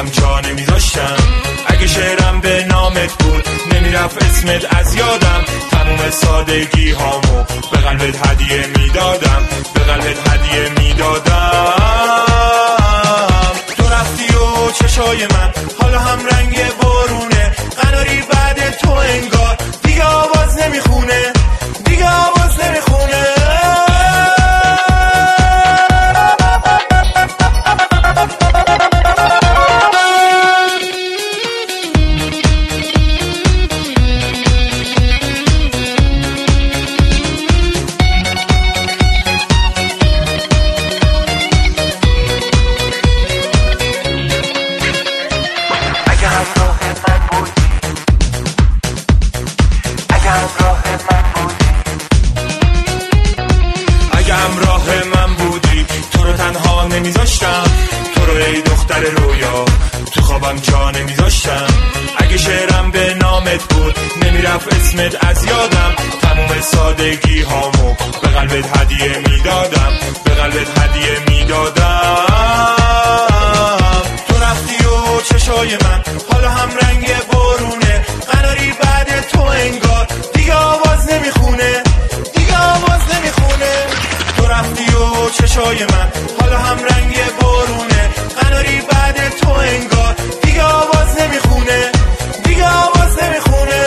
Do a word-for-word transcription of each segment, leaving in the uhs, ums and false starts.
خوابم جا نمیذاشتم. اگه شعرم به نامت بود نمیرفت اسمت از یادم. تموم سادگی هامو به قلبت هدیه میدادم، به قلبت هدیه میدادم. تو رفتی و چشای من حالا هم رنگ بارونه. قناری بعد تو انگار دیگه آواز نمیخونه، دیگه آواز نمیخونه. همراه من بودی تو رو تنها نمیذاشتم. تو رو ای دختر رویا تو خوابم جا نمیذاشتم. اگه شعرم به نامت بود نمیرفت اسمت از یادم. تموم سادگی هامو به قلبت هدیه میدادم، به قلبت هدیه میدادم. تو رفتی و چشای من حالا هم رنگ بارونه. قناری بعد تو انگار دیگه آواز نمیخونه، دیگه آواز نمیخونه. تو رفتی و چشای من حالا هم رنگ بارونه. قناری بعد تو انگار دیگه آواز نمیخونه، دیگه آواز نمیخونه.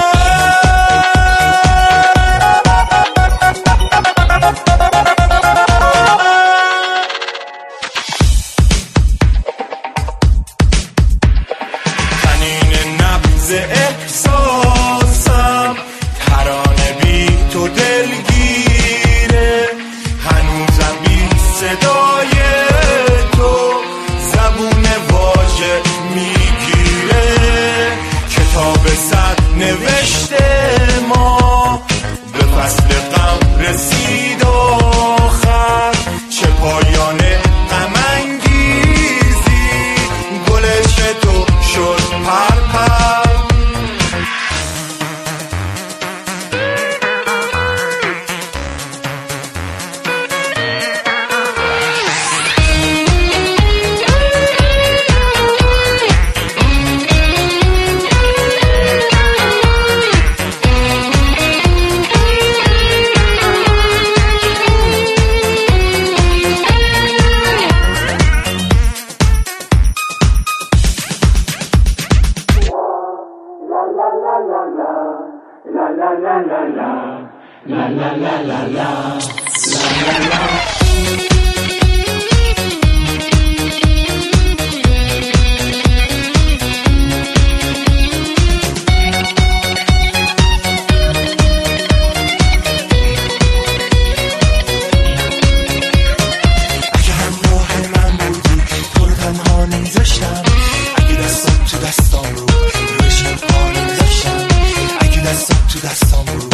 تنین نبض احساسم ترانه بی تو دلگیره. هنوزم بی صدای تو زبون واژه میگیره. کتاب صد نوشته ما به فصل غم رسید آخر. چه پایان غم انگیزی گلش تو شد پر پر. تو دستام